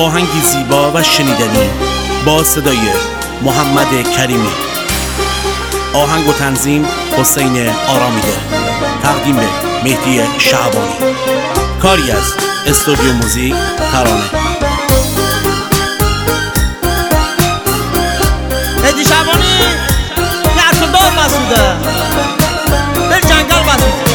آهنگی زیبا و شنیدنی با صدای محمد کریمی. آهنگ و تنظیم حسین آرامیده. تقدیم به مهدی شعبانی. کاری از استودیو موزیک ترانه. مهدی شعبانی یه دار بسوده به جنگل بسوده.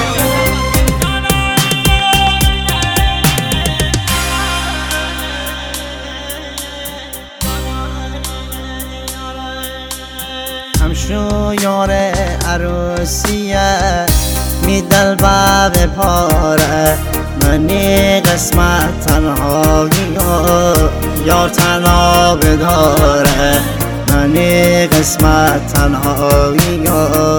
همشو یار عروسیه میدل به پاره منی قسمت تنهایی یار تنها بداره منی قسمت تنهایی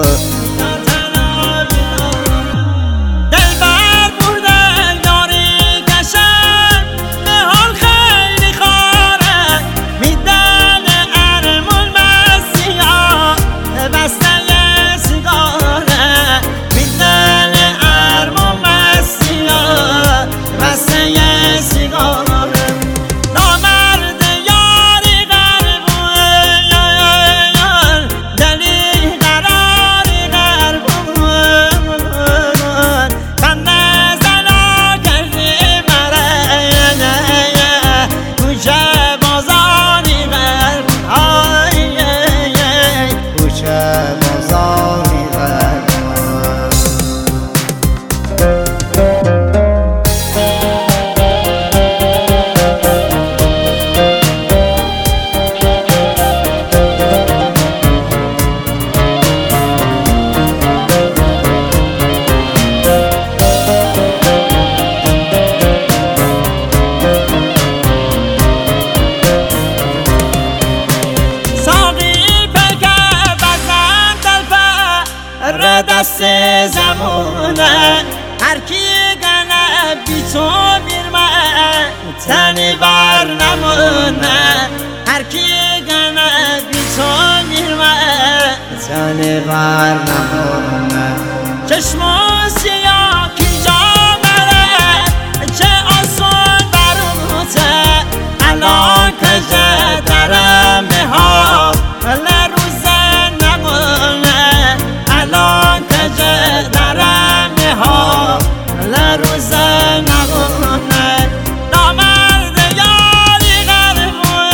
دست زمونه هر کی گنه بی تو میرمه تنی بر نمونه هر کی گنه بی تو میرمه تنی بر نمونه چشم سیاه کی جا بره چه آسون بروته الان کجه درمه ها لروزه نمونه الان کجه درمه ها لروزه نمونه نامرد یاری غربون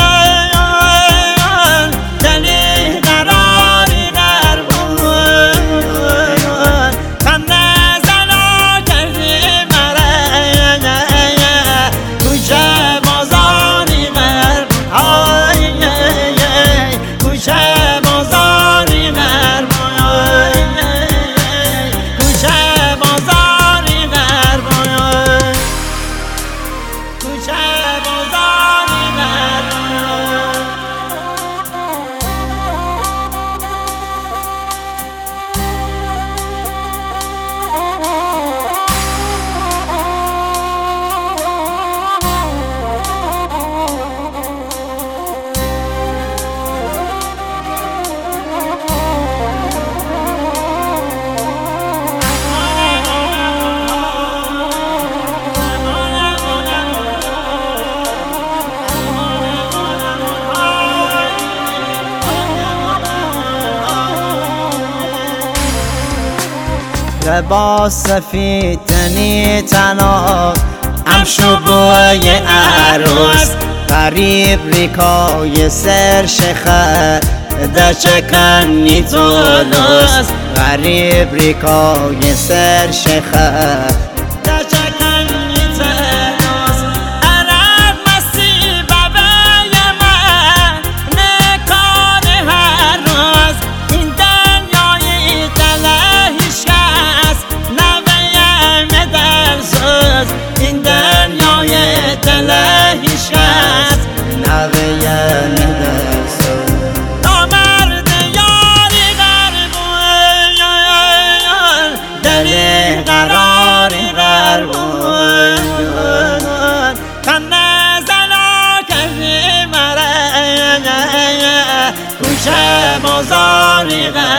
دلی قراری غربون خنده زنا کردی مره کوچه بازاری غربون کوچه بازاری غربون لباس سفید تنی تنها امشو بوی عروس غریب ریکای سر شخر در چکنی تولوس غریب ریکای سر شخر در چکنی تولوس عرب مستی بابای من نکار هر روز این دنیای دلهیش این دنیای دل هیچ کس نویه ندرسد نامرد یاری غربون دلی قراری غربون خنده زنا کردی مره کوچه بازاری غربون